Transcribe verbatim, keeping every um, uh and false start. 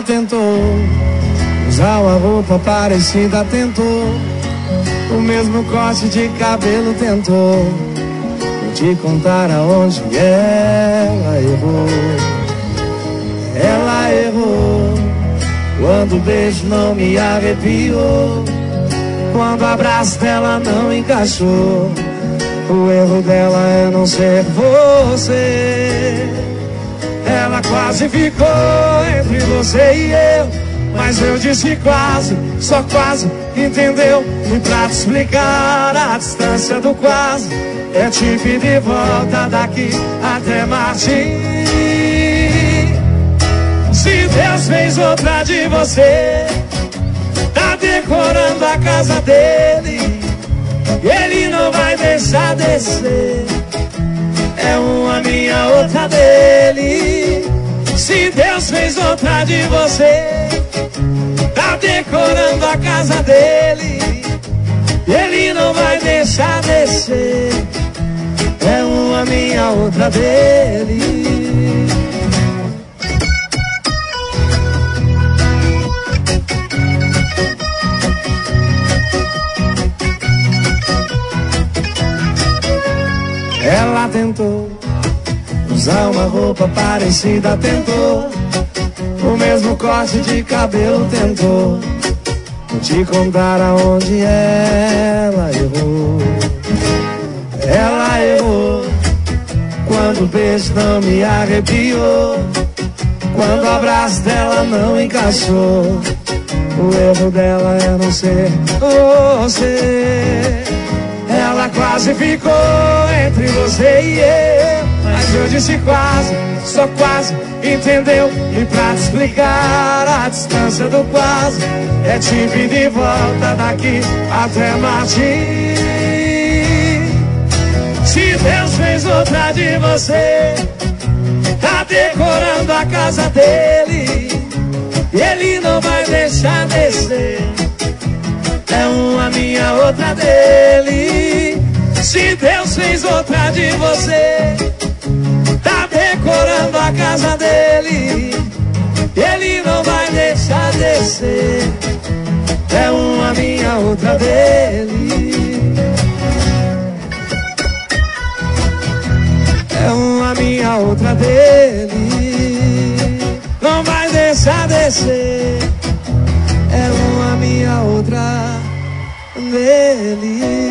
Ela tentou usar uma roupa parecida, tentou o mesmo corte de cabelo, tentou. Vou te contar aonde ela errou. Ela errou quando o beijo não me arrepiou, quando o abraço dela não encaixou. O erro dela é não ser você. Ela quase ficou entre você e eu, mas eu disse quase, só quase, entendeu? E pra te explicar a distância do quase, é te pedir volta daqui até Marte. Se Deus fez outra de você, tá decorando a casa dele, ele não vai deixar descer. É uma minha, outra dele. Se Deus fez outra de você, tá decorando a casa dele, ele não vai deixar descer. É uma minha, outra dele. Ela tentou usar uma roupa parecida, tentou o mesmo corte de cabelo, tentou. Vou te contar aonde ela errou. Ela errou quando o beijo não me arrepiou, quando o abraço dela não encaixou. O erro dela é não ser você. Ela quase ficou entre você e eu, mas eu disse quase, só quase, entendeu? E pra te explicar a distância do quase, é te pedir volta daqui até Marte. Se Deus fez outra de você, tá decorando a casa dele, ele não vai deixar descer. É uma minha, outra dele. Se Deus fez outra de você, tá decorando a casa dele, ele não vai deixar descer. É uma minha, outra dele. É uma minha, outra dele. Não vai deixar descer. É uma minha, outra dele.